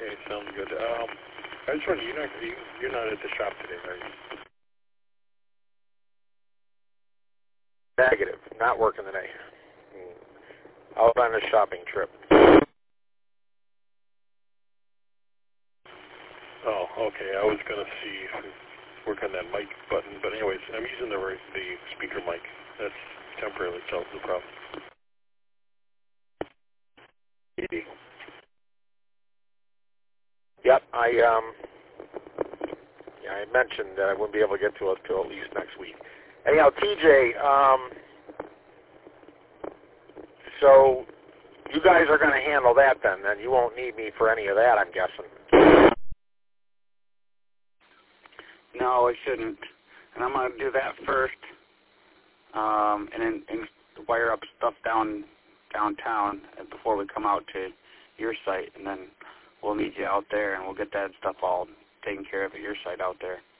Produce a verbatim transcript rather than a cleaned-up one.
Okay, sounds good. Um, I just wondering, you're not, you, you're not at the shop today, are you? Negative. Not working today. Out on a shopping trip. Oh, okay. I was going to see if we work on that mic button, but anyways, I'm using the the speaker mic. That's temporarily solves the problem. Yep, I um, yeah, I mentioned that I wouldn't be able to get to it till at least next week. Anyhow, T J, um, so you guys are going to handle that then, then you won't need me for any of that, I'm guessing. No, I shouldn't. And I'm going to do that first, um, and then and wire up stuff down downtown before we come out to your site, and then we'll meet you out there, and we'll get that stuff all taken care of at your site out there.